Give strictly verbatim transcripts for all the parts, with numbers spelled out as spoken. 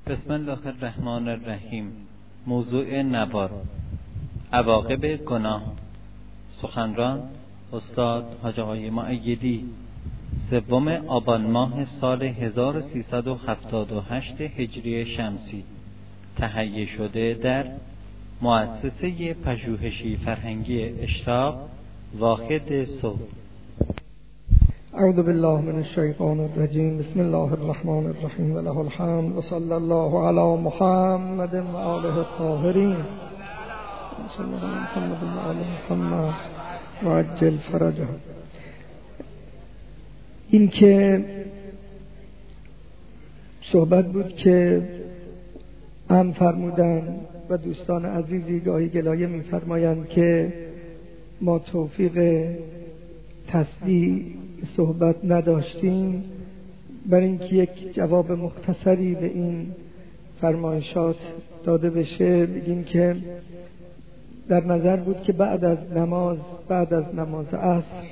بسم الله الرحمن الرحیم. موضوع نوار، عواقب گناه. سخنران استاد حاج آقای مؤیدی. سوم آبان ماه سال هزار و سیصد و هفتاد و هشت هجری شمسی. تهیه شده در مؤسسه پژوهشی فرهنگی اشراق، واحد صوت. اعوذ بالله من الشیطان الرجیم. بسم الله الرحمن الرحیم و له الحمد و صلی الله علی محمد و آله الطاهرین. صلی الله علی محمد و آل محمد و عجل فرجه. این که صحبت بود که ام فرمودن و دوستان عزیزی گاهی گلایه می‌فرمایند که ما توفیق تصدیق صحبت نداشتیم. بر اینکه یک جواب مختصری به این فرمایشات داده بشه، بگیم که در نظر بود که بعد از نماز بعد از نماز عصر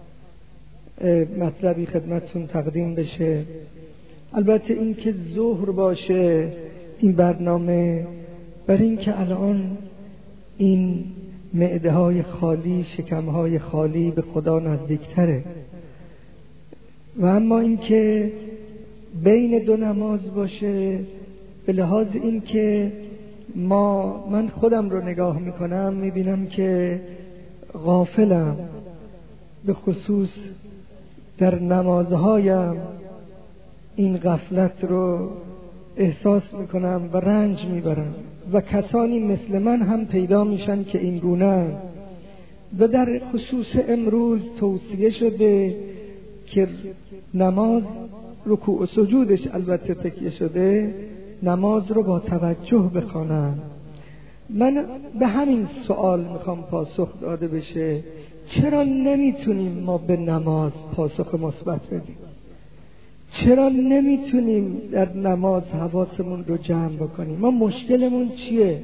مطلبی خدمتتون تقدیم بشه. البته این که ظهر باشه این برنامه، بر این که الان این معده های خالی، شکم های خالی به خدا نزدیکتره، و اما این که بین دو نماز باشه، به لحاظ این که ما من خودم رو نگاه میکنم میبینم که غافلم، به خصوص در نمازهایم این غفلت رو احساس میکنم و رنج میبرم و کسانی مثل من هم پیدا میشن که این گونه. و در خصوص امروز توصیه شده که نماز رکوع و سجودش البته تکیه شده، نماز رو با توجه بخوانم. من به همین سوال میخوام پاسخ داده بشه، چرا نمیتونیم ما به نماز پاسخ مثبت بدیم؟ چرا نمیتونیم در نماز حواسمون رو جمع بکنیم؟ ما مشکلمون چیه؟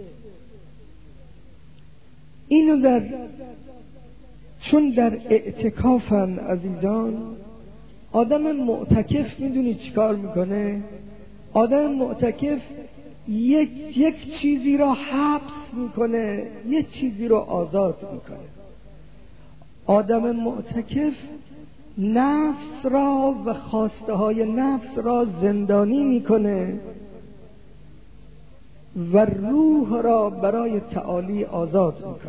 اینو در چون در اعتکافن عزیزان، آدم معتکف میدونی چیکار میکنه؟ آدم معتکف یک یک چیزی را حبس میکنه، یک چیزی را آزاد میکنه. آدم معتکف نفس را و خواسته های نفس را زندانی میکنه و روح را برای تعالی آزاد میکنه.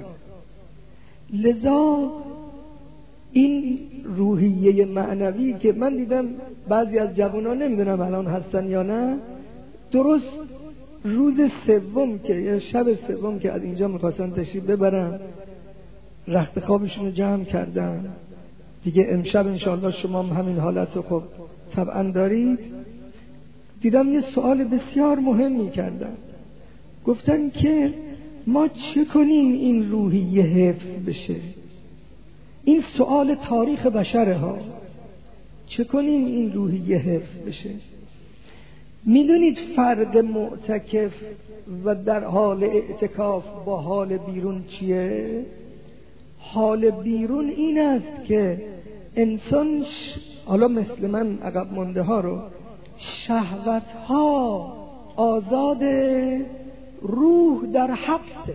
لذا این روحیه معنوی که من دیدم بعضی از جوانان، نمیدونم الان هستن یا نه، درست روز سوم که یا شب سوم که از اینجا میخواستن تشریف ببرن، رخت خوابشون رو جمع کردن دیگه. امشب انشاءالله شما هم همین حالت رو خب طبعا دارید. دیدم یه سوال بسیار مهمی کردن، گفتن که ما چه کنیم این روحیه حفظ بشه؟ این سوال تاریخ بشره ها، چه کنیم این روحیه حفظ بشه؟ میدونید فرق معتکف و در حال اعتکاف با حال بیرون چیه؟ حال بیرون این است که انسان ش... حالا مثل من عقب مانده ها رو، شهوت ها آزاده، روح در حبسه.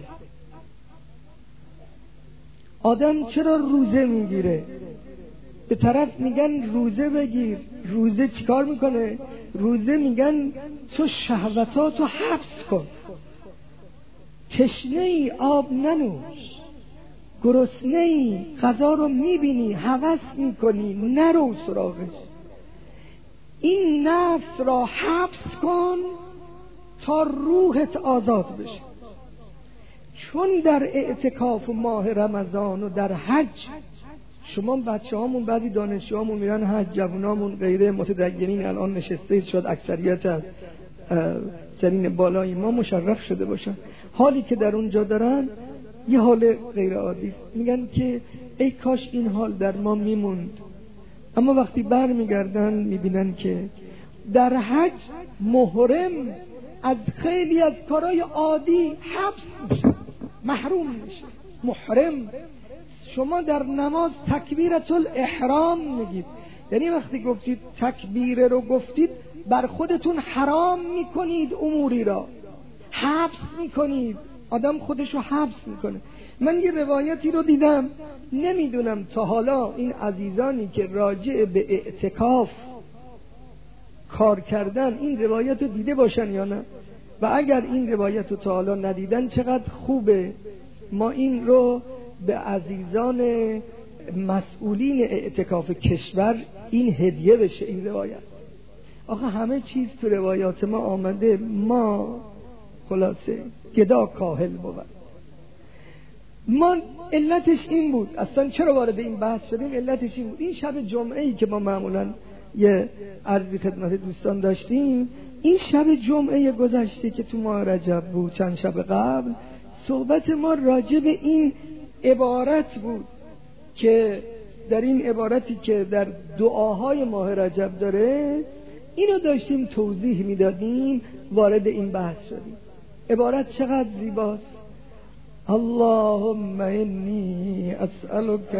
آدم چرا روزه میگیره؟ به طرف میگن روزه بگیر، روزه چیکار میکنه؟ روزه میگن تو شهوتاتو حبس کن. تشنه ای آب ننوش، گرسنه ای غذا رو میبینی هوس میکنی نرو سراغش. این نفس را حبس کن تا روحت آزاد بشه. چون در اعتکاف ماه رمضان و در حج، شما بچه هامون بعضی دانشجو هامون میرن حج، جوانامون غیره متدینین الان نشسته، شاید اکثریت از سنین بالای ما مشرف شده باشن، حالی که در اونجا دارن یه حال غیر عادی است. میگن که ای کاش این حال در ما میموند. اما وقتی بر میگردن میبینن که در حج محرم از خیلی از کارهای عادی حبس میشه، محروم میشه. محرم، شما در نماز تکبیرة الاحرام میگید، یعنی وقتی گفتید تکبیره رو گفتید بر خودتون حرام میکنید اموری را، حبس میکنید. آدم خودشو حبس میکنه. من یه روایتی رو دیدم، نمیدونم تا حالا این عزیزانی که راجع به اعتکاف کار کردن این روایت رو دیده باشن یا نه، و اگر این روایت رو تا حالا ندیدن چقدر خوبه ما این رو به عزیزان مسئولین اعتکاف کشور این هدیه بشه. این روایت آخه همه چیز تو روایات ما آمده، ما خلاصه گدا کاهل بود. ما علتش این بود، اصلا چرا وارد این بحث شدیم علتش این بود. این شب جمعه ای که ما معمولا یه عرضی خدمت دوستان داشتیم، این شب جمعه گذشته که تو ماه رجب بود چند شب قبل، صحبت ما راجع به این عبارت بود که در این عبارتی که در دعاهای ماه رجب داره اینو داشتیم توضیح میدادیم، وارد این بحث شدیم. عبارت چقدر زیباست. اللهم انی اسألک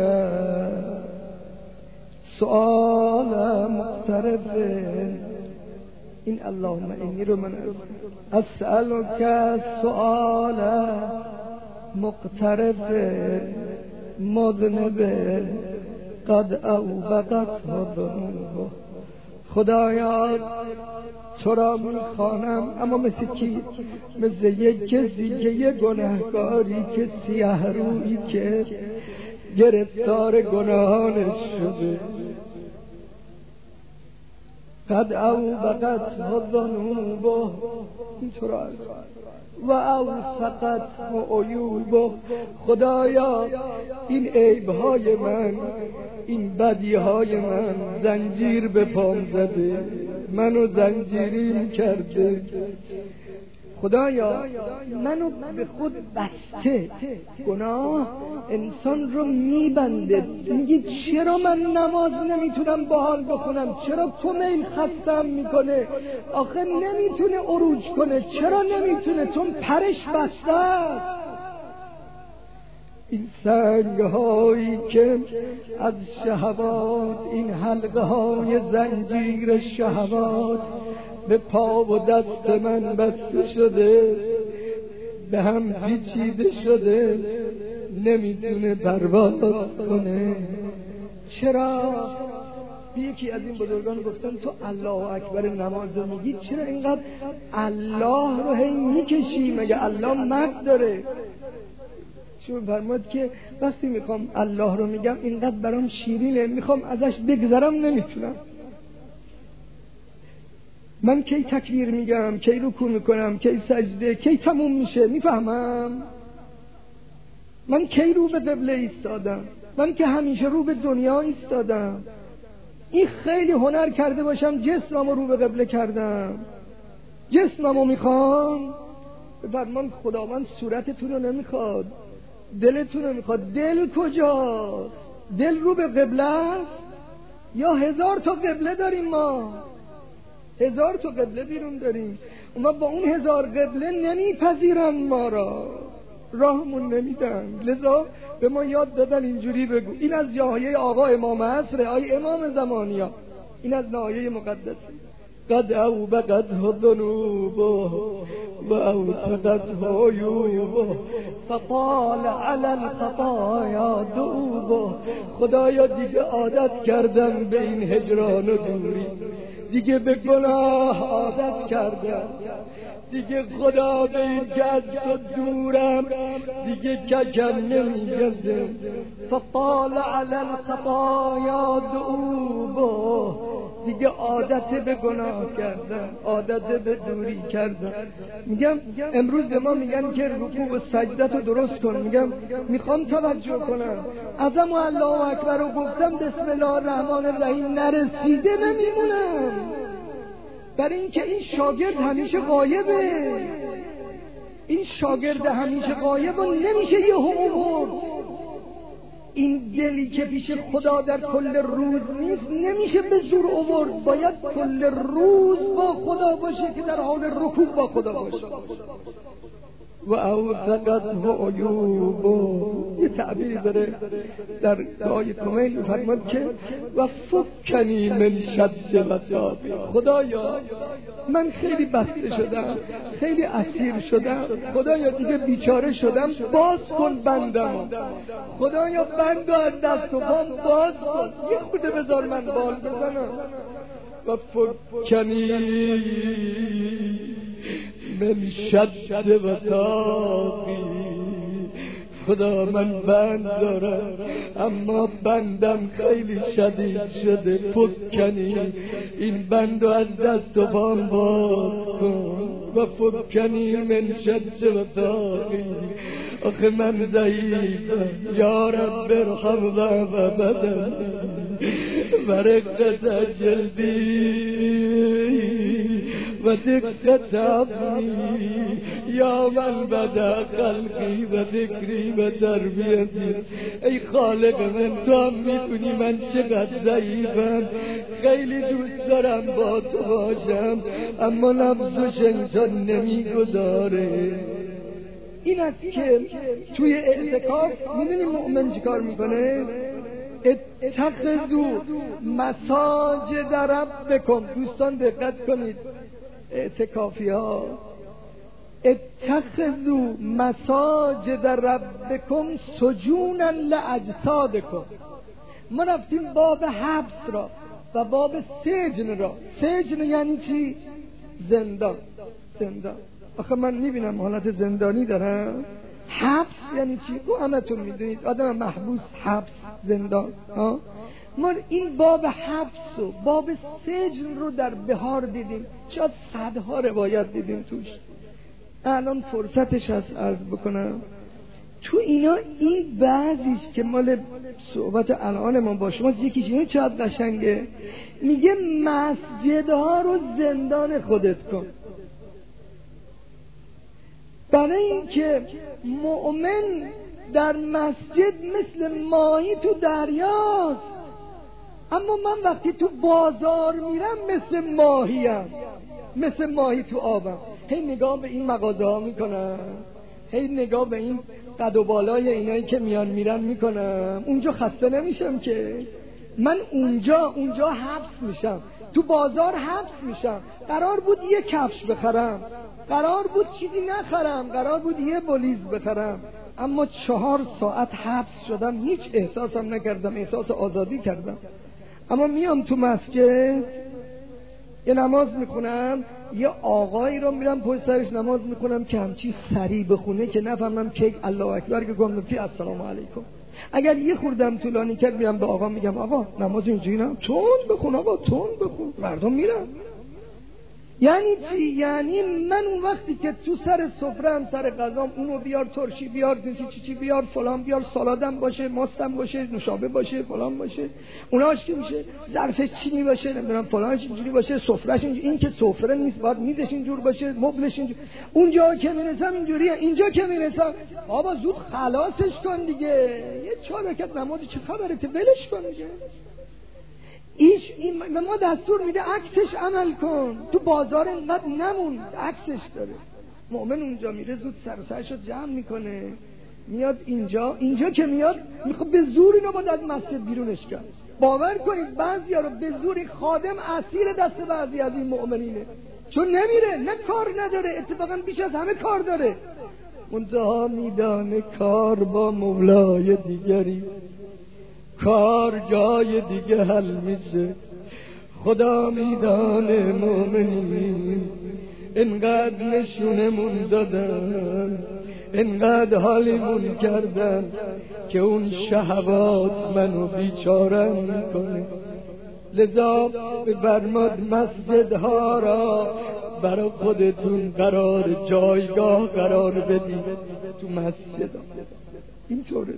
سؤال مقترف، این اللهم انی رو من اسألک سؤال مقترف مذنب قد اوبقت ذنوبه. خدایا تو را میخوانم، اما مثل کی؟ مثل یک کسی که یک گناهکاری که سیاه رویی که گرفتار گناهانش شده، قد اوبقت ذنوبه، اینطور عرض و اوثقت عیوبه. خدایا این عیبهای من، این بدیهای من زنجیر به پام زده، منو زنجیریم کرده. خدایا منو به خود بسته. گناه انسان رو میبنده. میگی چرا من نماز نمیتونم با حال بخونم؟ چرا کمیل خستم میکنه؟ آخه نمیتونه عروج کنه. چرا نمیتونه؟ چون پرش بسته است. این سنگ هایی که از شهوات، این حلقه های زنجیر شهوات به پا و دست من بسته شده، به هم پیچیده شده، نمیتونه پرواز کنه. چرا؟ یکی از این بزرگان گفتن تو الله اکبر نماز رو میگی، چرا اینقدر الله رو هی میکشی؟ مگه الله مد داره؟ شما فرمود که وقتی میخوام الله رو میگم اینقدر برام شیرینه، میخوام ازش بگذرم نمیتونم. من کی تکبیر میگم، کی رکوع میکنم، کی سجده، کی تموم میشه میفهمم. من کی رو به قبله ایستادم؟ من که همیشه رو به دنیا ایستادم. این خیلی هنر کرده باشم جسممو رو به قبله کردم. جسممو میخوام. فرمان خداوند صورتتون رو نمیخواد، دلتون رو میخواد. دل کجاست؟ دل رو به قبله است یا هزار تا قبله داریم؟ ما هزار تا قبله بیرون داریم. اما با اون هزار قبله نمیپذیرن ما را، راهمون نمیدن. لذا به ما یاد دادن اینجوری بگو. این از جاهیه آقا امام عصر، آی امام زمانیا، این از نایه مقدسی. قد اوبقت ذنوبه و اوثقت عیوبه فطال علی الخطایا دوبه. خدایا دیگه عادت کردم به این هجران و دوری، دیگه به گناه عادت کردم، دیگه خدا به این که از تو دورم دیگه ککم نمیگزم. فطال علی الخطایا دوبه، دیگه عادت به گناه کردم، عادت به دوری کردم. میگم امروز به ما میگن که رکوع و سجدت رو درست کن. میگم میخوام توجه کنم، ازم و الله اکبر رو گفتم بسم الله الرحمن الرحیم نرسیده نمیمونم، برای اینکه این شاگرد همیشه غایبه. این شاگرد همیشه غایب و نمیشه یه همون. این دلی که پیش خدا در کل روز نیست نمیشه به زور آورد، باید کل روز با خدا باشه که در حال رکوع با خدا باشه. و اوثقته عیوب. یه تعبیری داره در دعای کمیل می‌فرماد که و فکنی من شد وثاقی، خدایا من خیلی بسته شدم، خیلی اسیر شدم، خدایا دیگه بیچاره شدم، باز کن بندم، خدایا بندو از دست و پام باز کن، یه خورده بذار من بال بزنم. و فکنی من شد وثاقی، خدا من بند دارم اما بندم خیلی شدید شده، فکنی این بندو از دست و پام باز کن. و فکنی من شد وثاقی، آخه من ضعیفم، یا رب ارحم ضعف بدنی و رقت جلدی و دقت عظمی، یا من بدا خلقی و ذکری و تربیتی. ای خالق من، تو هم می‌دونی من چقدر ضعیفم، خیلی دوست دارم با تو باشم اما نفس و شیطان نمیگذاره. این است که توی اعتکاف میدونی مؤمن چی کار میکنه؟ اتخذوا مساجد ربکم. دوستان دقت کنید، اعتکافی ها، اتخذوا مساجد ربکم سجونا لاجسادکم. ما رفتیم باب حبس را و باب سجن را. سجن یعنی چی؟ زندان. زندان آخه من میبینم حالت زندانی دارم. حبس یعنی چی؟ رو همتون میدونید، آدم محبوس، حبس، زندان. ها؟ ما این باب حبس و باب سجن رو در بهار دیدیم، شاید صدها روایت دیدیم توش. الان فرصتش هست عرض بکنم تو اینا این بعضیش که مال صحبت الان ما با شما، یکیش اینه چقدر قشنگه، میگه مسجدها رو زندان خودت کن. برای اینکه مؤمن در مسجد مثل ماهی تو دریاست، اما من وقتی تو بازار میرم مثل ماهیم، مثل ماهی تو آبم. هی نگاه به این مغازه ها میکنم، هی نگاه به این قد و بالای اینایی که میان میرن میکنم. اونجا خسته نمیشم که، من اونجا اونجا حبس میشم، تو بازار حبس میشم. قرار بود یه کفش بخرم، قرار بود چیزی نخرم، قرار بود یه بلیز بخرم، اما چهار ساعت حبس شدم، هیچ احساسم نکردم، احساس آزادی کردم. اما میام تو مسجد یه نماز میخونم، یه آقایی رو میرم پشت سرش نماز میخونم که همچی سریع بخونه که نفهمم که الله اکبر که گفتم فی السلام علیکم. اگر یه خوردم طولانی کرد میرم به آقا میگم آقا نماز اینجوری نه، تون بخون آقا، تون بخون. مردم میرن. یعنی چی؟ یعنی من اون وقتی که تو سر سفره‌ام، سر غذام، اونو بیار ترشی، بیار چی چی چی بیار فلان، بیار سالادم باشه، ماستم باشه، نوشابه باشه، فلان باشه، اوناش که میشه ظرف چینی باشه، نمیدونم فلانش اینجوری باشه، سفرهش اینجوری. این که سفره نیست، باید میزش اینجور باشه، مبلش اینجوری. اونجا که میرسم اینجوریه، اینجا که میرسم بابا زود خلاصش کن دیگه، یه چهار رکعت نماز چه خبرته، ولش کن دیگه. ایش این به ما دستور میده عکسش عمل کن. تو بازار اینقدر نمون، عکسش داره. مؤمن اونجا میره زود سر و سرشو جمع میکنه، میاد اینجا. اینجا که میاد میخواد به زور اینو باید از مسجد بیرونش کرد. باور کنید بعضیا رو به زور خادم اسیر دست بعضی از این مؤمنینه، چون نمیره، نه کار نداره، اتفاقا بیش از همه کار داره. منتها میدانه کار با مولای دیگری، کار جای دیگه حل میشه. خدا میدانه مؤمنین انقدر نشونمون دادن، انقدر حالیمون کردن که اون شهوات منو بیچارم میکنه. لذا بفرماد مسجدها را برای خودتون قرار جایگاه قرار بدید تو مسجد. اینطوره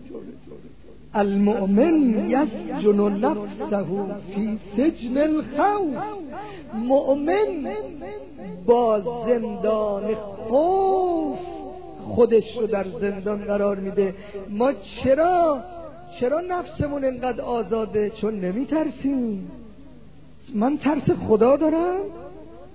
المؤمن یسجن نفسه فی سجن الخوف. مؤمن با زندان خوف خودش رو در زندان قرار میده. ما چرا چرا نفسمون انقدر آزاده؟ چون نمی ترسیم. من ترس خدا دارم،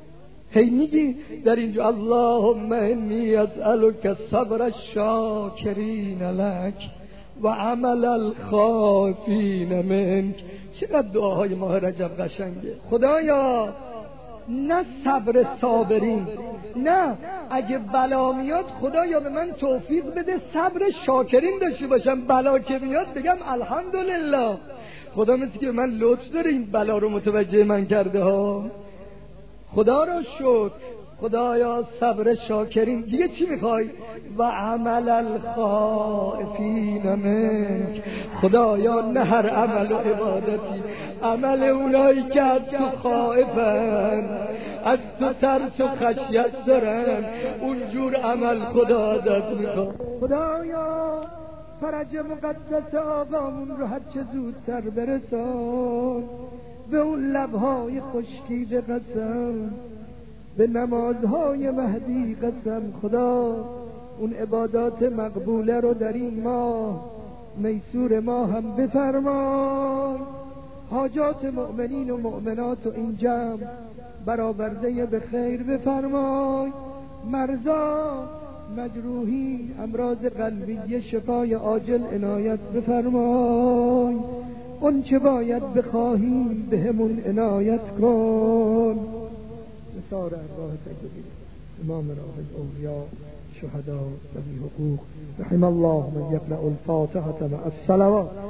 هی میگی در اینجا اللهم انی اسألک صبر الشاکرین لک و عمل الخائفین منک. چقدر دعاهای ماه رجب قشنگه. خدایا نه صبر صابرین، نه اگه بلا میاد خدایا به من توفیق بده صبر شاکرین داشته باشم، بلا که میاد بگم الحمدلله. خدا مثل که من لطف داره این بلا رو متوجه من کرده ها، خدا را شکر. خدایا صبر شاکرین. دیگه چی میخوای؟ و عمل الخائفین منک. خدایا نه هر عمل و عبادتی، عمل اونایی که از تو خائفن، از تو ترس و خشیت دارن، اونجور عمل خدا ازت میخواد. خدایا فرج مقدس آقامون رو هر چه زودتر برسان به اون لبهای خشکیده قسم، به نمازهای مهدی قسم. خدا اون عبادات مقبوله رو در این ماه میسور ما هم بفرمای. حاجات مؤمنین و مؤمنات و این جمع برآورده به خیر بفرمای. مرضا مجروحین امراض قلبی شفای عاجل عنایت بفرمای. اون چه باید بخواهیم به همون عنایت کن. نثار ارواح سیدی امام راحل اولیا شهدا ذوی حقوق رحم الله من یقرأ الفاتحة مع الصلوات.